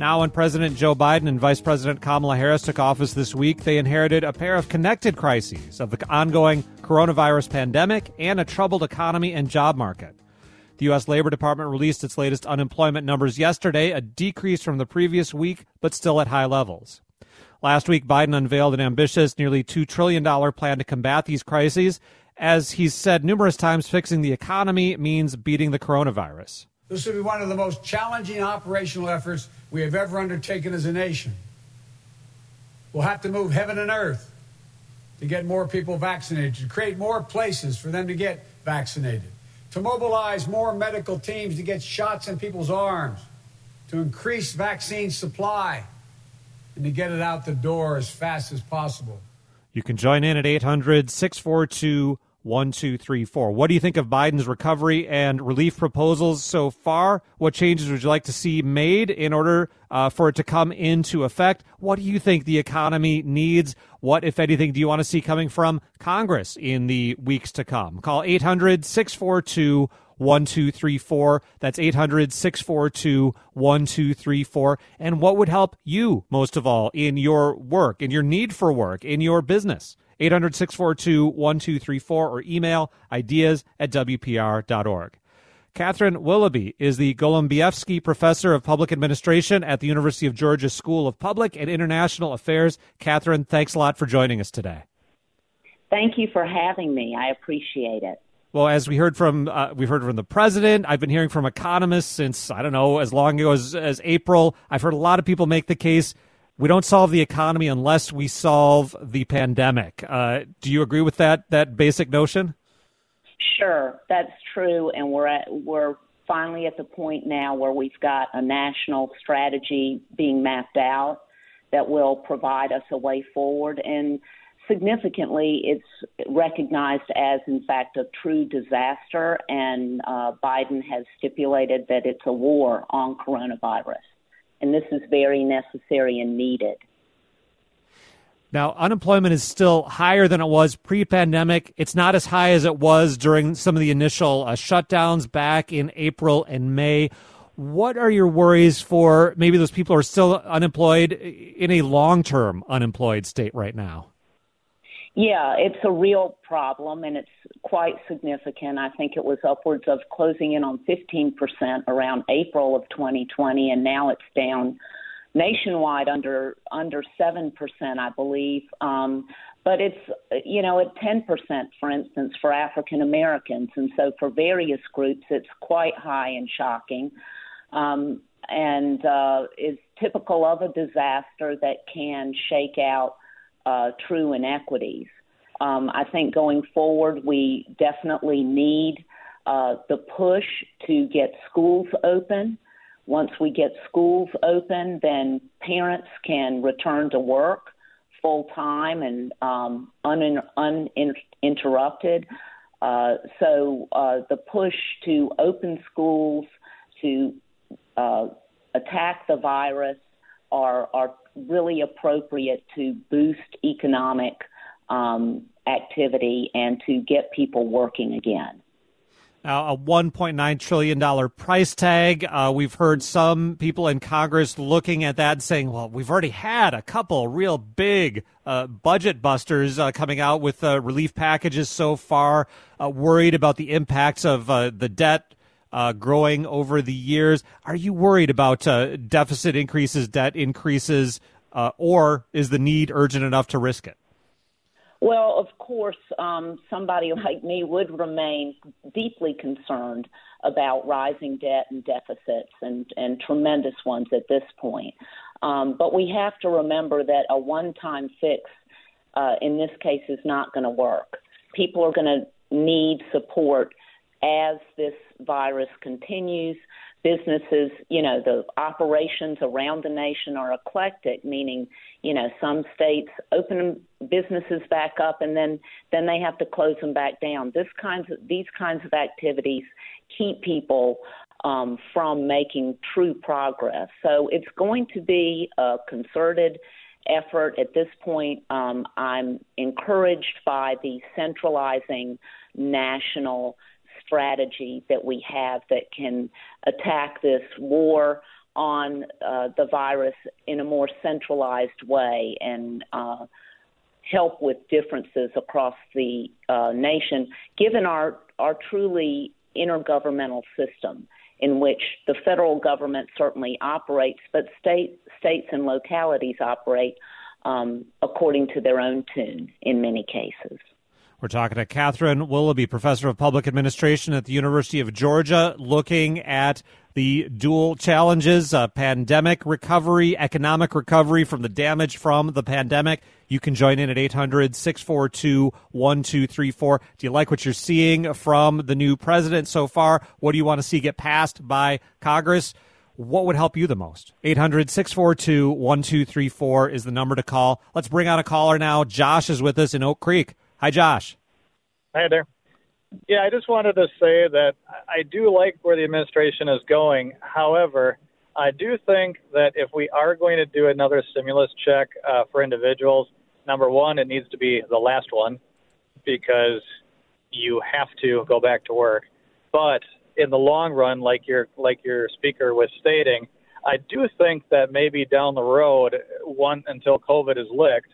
Now, when President Joe Biden and Vice President Kamala Harris took office this week, they inherited a pair of connected crises of the ongoing coronavirus pandemic and a troubled economy and job market. The U.S. Labor Department released its latest unemployment numbers yesterday, a decrease from the previous week, but still at high levels. Last week, Biden unveiled an ambitious, nearly $2 trillion plan to combat these crises. As he's said numerous times, fixing the economy means beating the coronavirus. This will be one of the most challenging operational efforts we have ever undertaken as a nation. We'll have to move heaven and earth to get more people vaccinated, to create more places for them to get vaccinated, to mobilize more medical teams to get shots in people's arms, to increase vaccine supply, and to get it out the door as fast as possible. You can join in at 800-642-1234. What do you think of Biden's recovery and relief proposals so far? What changes would you like to see made in order for it to come into effect? What do you think the economy needs? What, if anything, do you want to see coming from Congress in the weeks to come? Call 800-642-1234. That's 800-642-1234. And what would help you most of all in your work, in your need for work, in your business? 800-642-1234 or email ideas@wpr.org. Catherine Willoughby is the Golumbieski Professor of Public Administration at the University of Georgia School of Public and International Affairs. Catherine, thanks a lot for joining us today. Thank you for having me. I appreciate it. Well, as we've heard from the president, I've been hearing from economists since, I don't know, as long ago as April. I've heard a lot of people make the case we don't solve the economy unless we solve the pandemic. Do you agree with that basic notion? Sure, that's true, and we're finally at the point now where we've got a national strategy being mapped out that will provide us a way forward. And significantly, it's recognized as, in fact, a true disaster, and Biden has stipulated that it's a war on coronavirus. And this is very necessary and needed. Now, unemployment is still higher than it was pre-pandemic. It's not as high as it was during some of the initial shutdowns back in April and May. What are your worries for maybe those people who are still unemployed in a long-term unemployed state right now? Yeah, it's a real problem, and it's quite significant. I think it was upwards of closing in on 15% around April of 2020, and now it's down nationwide under 7%, I believe. But it's, at 10%, for instance, for African Americans. And so for various groups, it's quite high and shocking, and is typical of a disaster that can shake out true inequities. I think going forward, we definitely need the push to get schools open. Once we get schools open, then parents can return to work full time and uninterrupted. So the push to open schools, to attack the virus are really appropriate to boost economic activity and to get people working again. Now, a $1.9 trillion price tag. We've heard some people in Congress looking at that and saying, well, we've already had a couple real big budget busters coming out with relief packages so far, worried about the impacts of the debt growing over the years. Are you worried about deficit increases, debt increases, or is the need urgent enough to risk it? Well, of course, somebody like me would remain deeply concerned about rising debt and deficits and tremendous ones at this point. But we have to remember that a one-time fix in this case is not going to work. People are going to need support as this virus continues. Businesses, the operations around the nation are eclectic, meaning, some states open businesses back up and then they have to close them back down. These kinds of activities keep people from making true progress. So it's going to be a concerted effort. At this point, I'm encouraged by the centralizing national strategy that we have that can attack this war on the virus in a more centralized way and help with differences across the nation, given our truly intergovernmental system in which the federal government certainly operates, but states and localities operate according to their own tune in many cases. We're talking to Catherine Willoughby, professor of public administration at the University of Georgia, looking at the dual challenges, pandemic recovery, economic recovery from the damage from the pandemic. You can join in at 800-642-1234. Do you like what you're seeing from the new president so far? What do you want to see get passed by Congress? What would help you the most? 800-642-1234 is the number to call. Let's bring on a caller now. Josh is with us in Oak Creek. Hi, Josh. Hi there. Yeah, I just wanted to say that I do like where the administration is going. However, I do think that if we are going to do another stimulus check for individuals, number one, it needs to be the last one because you have to go back to work. But in the long run, like your speaker was stating, I do think that maybe down the road, until COVID is licked,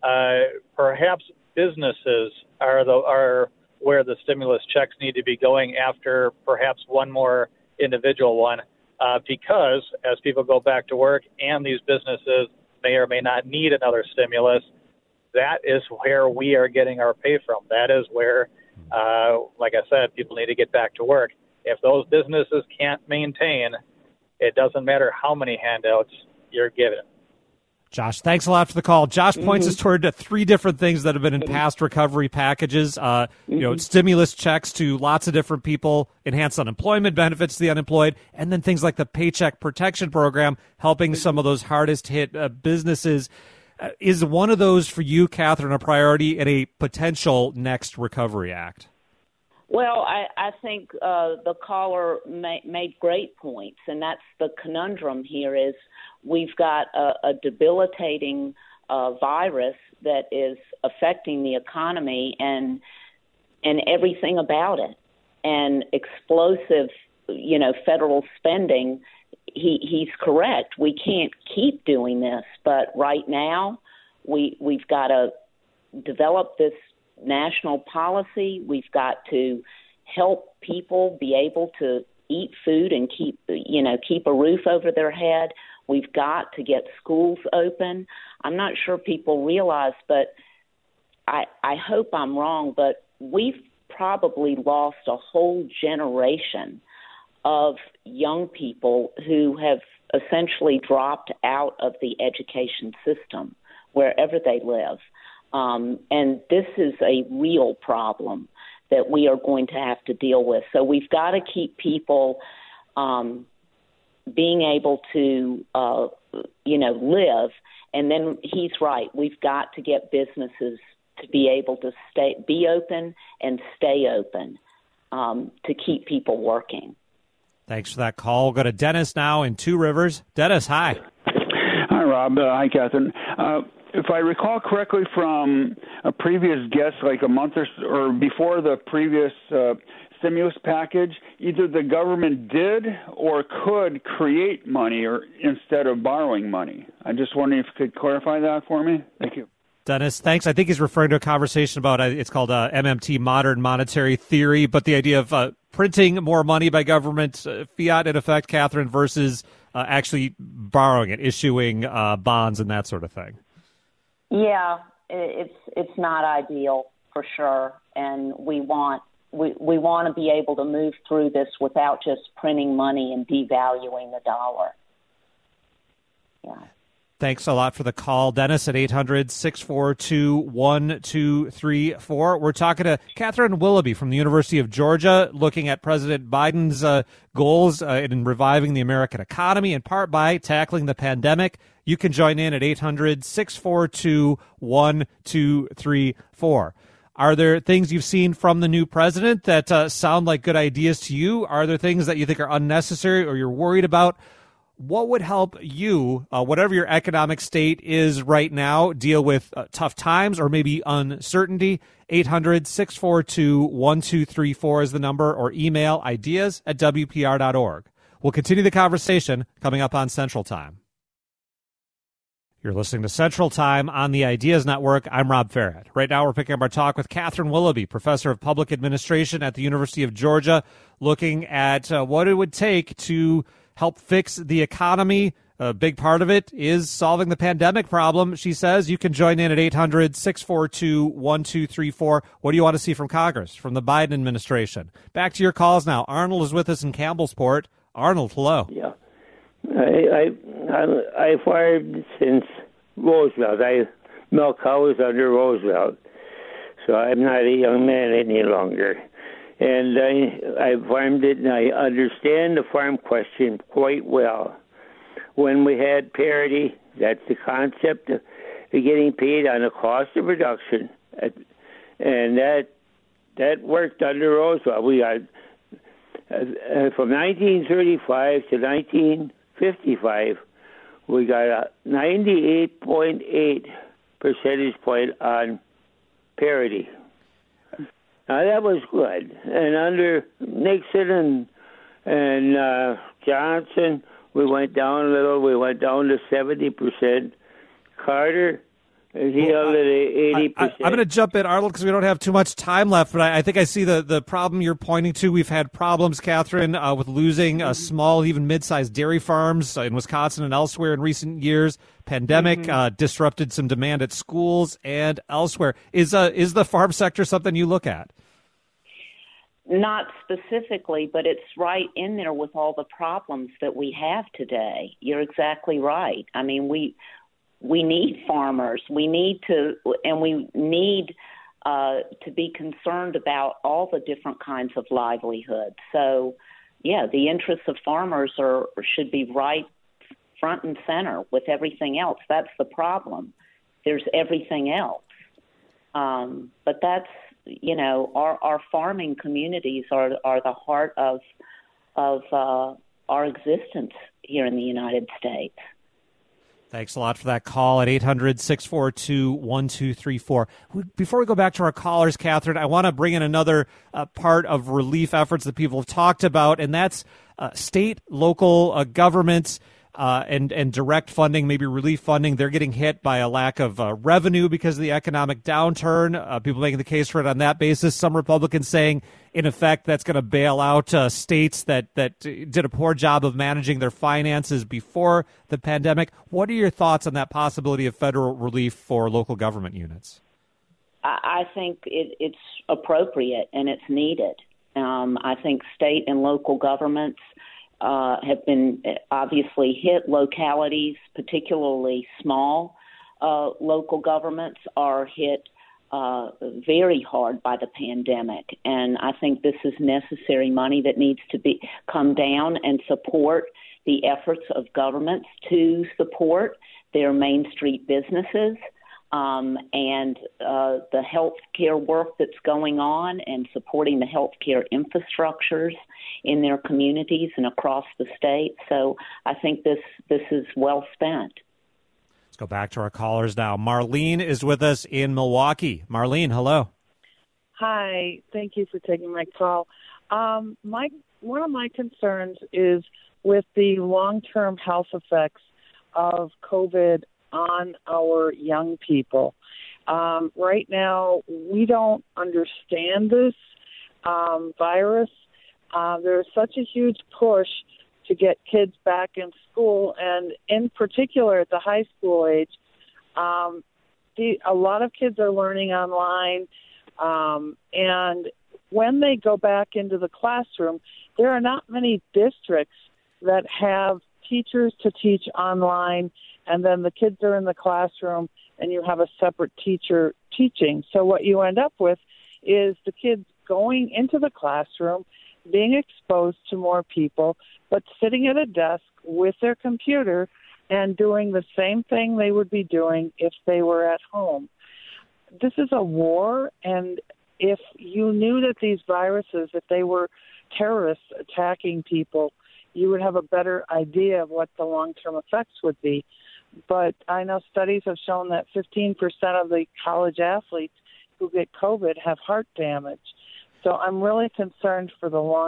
perhaps businesses are where the stimulus checks need to be going after perhaps one more individual one, because as people go back to work and these businesses may or may not need another stimulus, that is where we are getting our pay from. That is where, like I said, people need to get back to work. If those businesses can't maintain, it doesn't matter how many handouts you're given. Josh, thanks a lot for the call. Josh points us toward three different things that have been in past recovery packages. Stimulus checks to lots of different people, enhanced unemployment benefits to the unemployed, and then things like the Paycheck Protection Program, helping some of those hardest hit businesses. Is one of those for you, Catherine, a priority in a potential next Recovery Act? Well, I think the caller made great points, and that's the conundrum here is we've got a debilitating virus that is affecting the economy and everything about it, and explosive, federal spending. He's correct. We can't keep doing this, but right now we've got to develop this national policy. We've got to help people be able to eat food and keep a roof over their head. We've got to get schools open. I'm not sure people realize, but I hope I'm wrong, but we've probably lost a whole generation of young people who have essentially dropped out of the education system wherever they live. And this is a real problem that we are going to have to deal with. So we've got to keep people being able to, live. And then he's right. We've got to get businesses to be able to be open and stay open to keep people working. Thanks for that call. We'll go to Dennis now in Two Rivers. Dennis, hi. Hi, Rob. Hi, Catherine. If I recall correctly from a previous guest, like a month or before the previous stimulus package, either the government did or could create money instead of borrowing money. I'm just wondering if you could clarify that for me. Thank you. Dennis, thanks. I think he's referring to a conversation about, it's called MMT, Modern Monetary Theory, but the idea of printing more money by government, fiat in effect, Catherine, versus actually borrowing it, issuing bonds and that sort of thing. Yeah, it's not ideal for sure, and we want to be able to move through this without just printing money and devaluing the dollar. Yeah. Thanks a lot for the call, Dennis, at 800-642-1234. We're talking to Catherine Willoughby from the University of Georgia, looking at President Biden's goals in reviving the American economy, in part by tackling the pandemic. You can join in at 800-642-1234. Are there things you've seen from the new president that sound like good ideas to you? Are there things that you think are unnecessary or you're worried about? What would help you, whatever your economic state is right now, deal with tough times or maybe uncertainty? 800-642-1234 is the number, or email ideas@wpr.org. We'll continue the conversation coming up on Central Time. You're listening to Central Time on the Ideas Network. I'm Rob Farrett. Right now we're picking up our talk with Catherine Willoughby, professor of public administration at the University of Georgia, looking at what it would take to help fix the economy. A big part of it is solving the pandemic problem, she says. You can join in at 800-642-1234. What do you want to see from Congress, from the Biden administration? Back to your calls now. Arnold is with us in Campbellsport. Arnold, hello. Yeah. I farmed since Roosevelt. I milk cows under Roosevelt, so I'm not a young man any longer. And I farmed it, and I understand the farm question quite well. When we had parity, that's the concept of getting paid on the cost of production, and that worked under Roosevelt. We got from 1935 to 1955, we got a 98.8 percentage point on parity. Now that was good. And under Nixon and Johnson, we went down a little. We went down to 70%. Carter, he held it at 80%. I'm going to jump in, Arnold, because we don't have too much time left, but I think I see the problem you're pointing to. We've had problems, Catherine, with losing small, even mid-sized dairy farms in Wisconsin and elsewhere in recent years. Pandemic disrupted some demand at schools and elsewhere. Is the farm sector something you look at? Not specifically, but it's right in there with all the problems that we have today. You're exactly right. I mean, we need farmers. We need to be concerned about all the different kinds of livelihoods. So, yeah, the interests of farmers should be right front and center with everything else. That's the problem. There's everything else. But that's, our farming communities are the heart of our existence here in the United States. Thanks a lot for that call at 800-642-1234. Before we go back to our callers, Catherine, I want to bring in another part of relief efforts that people have talked about, and that's state, local governments and direct funding, maybe relief funding. They're getting hit by a lack of revenue because of the economic downturn. People making the case for it on that basis. Some Republicans saying, in effect, that's going to bail out states that did a poor job of managing their finances before the pandemic. What are your thoughts on that possibility of federal relief for local government units? I think it's appropriate and it's needed. I think state and local governments have been obviously hit. Localities, particularly small local governments, are hit very hard by the pandemic. And I think this is necessary money that needs to come down and support the efforts of governments to support their Main Street businesses and the health care work that's going on and supporting the health care infrastructures in their communities and across the state. So I think this is well spent. Let's go back to our callers now. Marlene is with us in Milwaukee. Marlene, hello. Hi. Thank you for taking my call. One of my concerns is with the long-term health effects of COVID on our young people. Right now, we don't understand this virus. There's such a huge push to get kids back in school, and in particular at the high school age. A lot of kids are learning online, and when they go back into the classroom, there are not many districts that have teachers to teach online, and then the kids are in the classroom and you have a separate teacher teaching. So what you end up with is the kids going into the classroom, being exposed to more people, but sitting at a desk with their computer and doing the same thing they would be doing if they were at home. This is a war, and if you knew that these viruses, if they were terrorists attacking people, you would have a better idea of what the long-term effects would be. But I know studies have shown that 15% of the college athletes who get COVID have heart damage. So I'm really concerned for the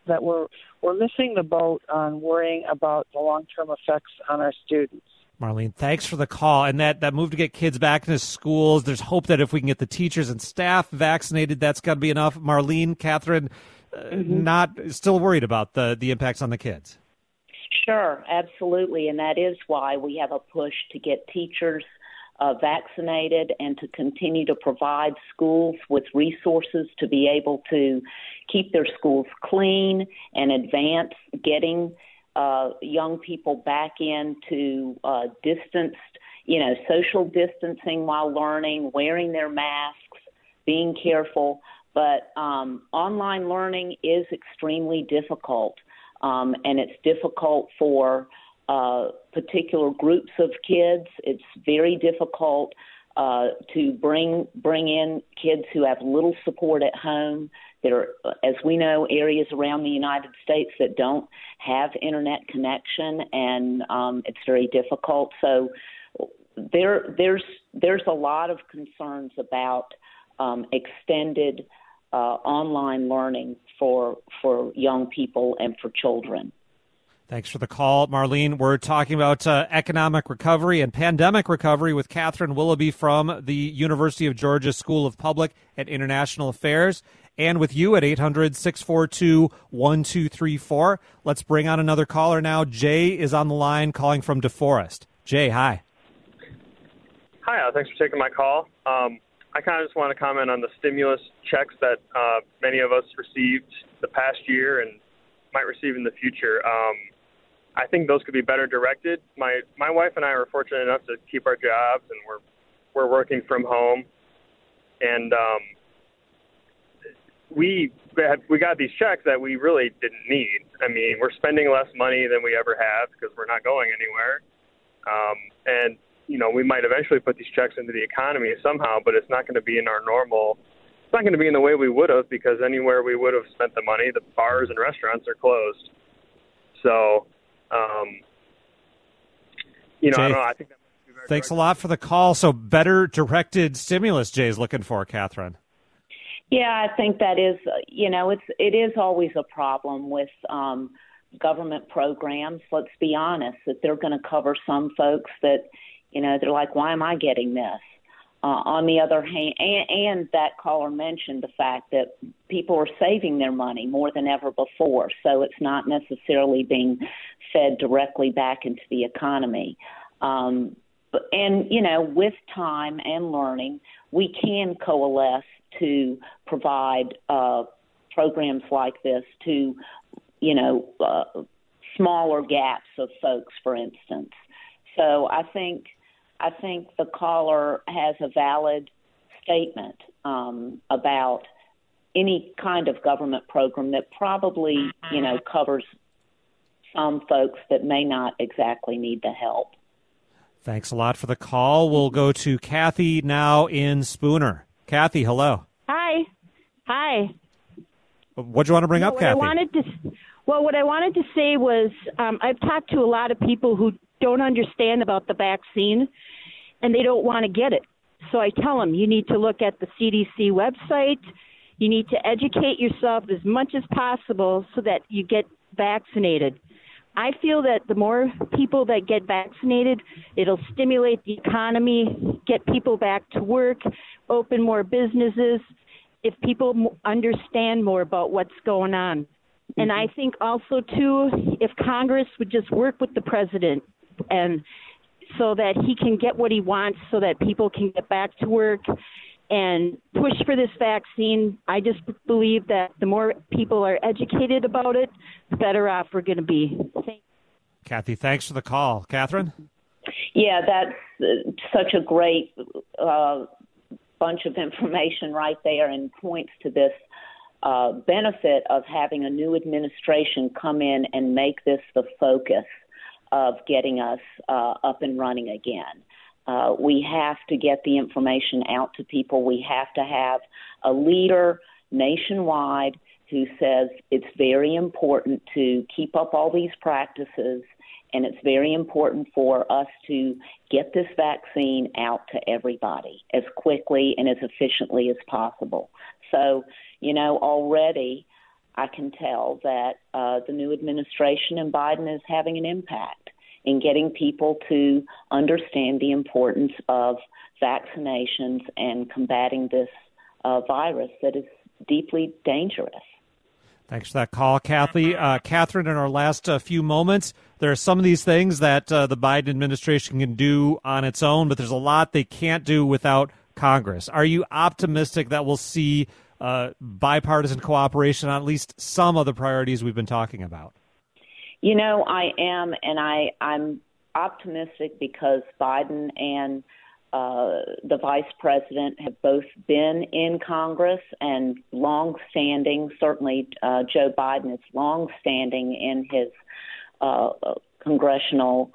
that we're missing the boat on worrying about the long-term effects on our students. Marlene, thanks for the call. And that move to get kids back into schools, there's hope that if we can get the teachers and staff vaccinated, that's got to be enough. Marlene, Catherine, not still worried about the impacts on the kids. Sure, absolutely. And that is why we have a push to get teachers vaccinated and to continue to provide schools with resources to be able to keep their schools clean and advance getting young people back into distanced, social distancing while learning, wearing their masks, being careful. But online learning is extremely difficult, and it's difficult for particular groups of kids. It's very difficult to bring in kids who have little support at home. There are, as we know, areas around the United States that don't have internet connection, and it's very difficult. So there's a lot of concerns about extended online learning for young people and for children. Thanks for the call, Marlene. We're talking about economic recovery and pandemic recovery with Catherine Willoughby from the University of Georgia School of Public and International Affairs, and with you at 800-642-1234. Let's bring on another caller now. Jay is on the line calling from DeForest. Jay, hi. Hi, thanks for taking my call. I kind of just want to comment on the stimulus checks that many of us received the past year and might receive in the future. I think those could be better directed. My wife and I were fortunate enough to keep our jobs, and we're working from home. And we got these checks that we really didn't need. I mean, we're spending less money than we ever have because we're not going anywhere. And we might eventually put these checks into the economy somehow, but it's not going to be in our normal. It's not going to be in the way we would have, because anywhere we would have spent the money, the bars and restaurants are closed. So, Jay, I don't know. I think that might be very thanks a lot for the call. So better directed stimulus, Jay's looking for, Catherine. Yeah, I think that is, it is always a problem with government programs. Let's be honest, that they're going to cover some folks that, they're like, why am I getting this? On the other hand, and that caller mentioned the fact that people are saving their money more than ever before, so it's not necessarily being fed directly back into the economy. With time and learning, we can coalesce to provide programs like this to, smaller gaps of folks, for instance. So I think the caller has a valid statement about any kind of government program that probably, covers some folks that may not exactly need the help. Thanks a lot for the call. We'll go to Kathy now in Spooner. Kathy, hello. Hi. What do you want to bring up, Kathy? What I wanted to say was I've talked to a lot of people who don't understand about the vaccine, and they don't want to get it. So I tell them, you need to look at the CDC website. You need to educate yourself as much as possible so that you get vaccinated. I feel that the more people that get vaccinated, it'll stimulate the economy, get people back to work, open more businesses, if people understand more about what's going on. And I think also, too, if Congress would just work with the president and so that he can get what he wants so that people can get back to work and push for this vaccine. I just believe that the more people are educated about it, the better off we're going to be. Kathy, thanks for the call. Catherine? Yeah, that's such a great bunch of information right there, and points to this benefit of having a new administration come in and make this the focus of getting us up and running again. We have to get the information out to people. We have to have a leader nationwide who says it's very important to keep up all these practices, and it's very important for us to get this vaccine out to everybody as quickly and as efficiently as possible. So, already I can tell that the new administration and Biden is having an impact in getting people to understand the importance of vaccinations and combating this virus that is deeply dangerous. Thanks for that call, Kathy. Catherine, in our last few moments, there are some of these things that the Biden administration can do on its own, but there's a lot they can't do without Congress. Are you optimistic that we'll see bipartisan cooperation on at least some of the priorities we've been talking about? You know, I am, and I'm optimistic because Biden and the vice president have both been in Congress and long-standing. Certainly, Joe Biden is long-standing in his congressional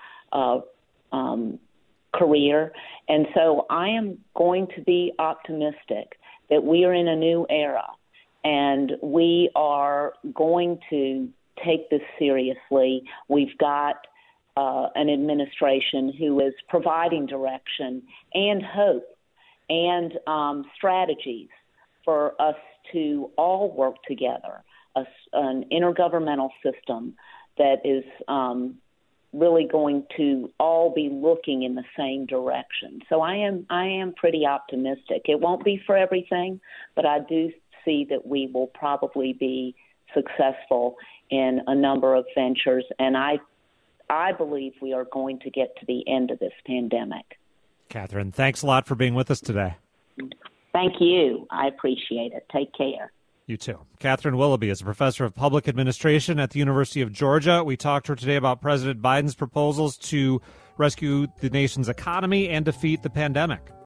career. And so I am going to be optimistic that we are in a new era and we are going to take this seriously. We've got an administration who is providing direction and hope and strategies for us to all work together, an intergovernmental system that is really going to all be looking in the same direction. So I am pretty optimistic. It won't be for everything, but I do see that we will probably be successful in a number of ventures, and I believe we are going to get to the end of this pandemic. Catherine, thanks a lot for being with us today. Thank you. I appreciate it. Take care. You too. Catherine Willoughby is a professor of public administration at the University of Georgia. We talked to her today about President Biden's proposals to rescue the nation's economy and defeat the pandemic.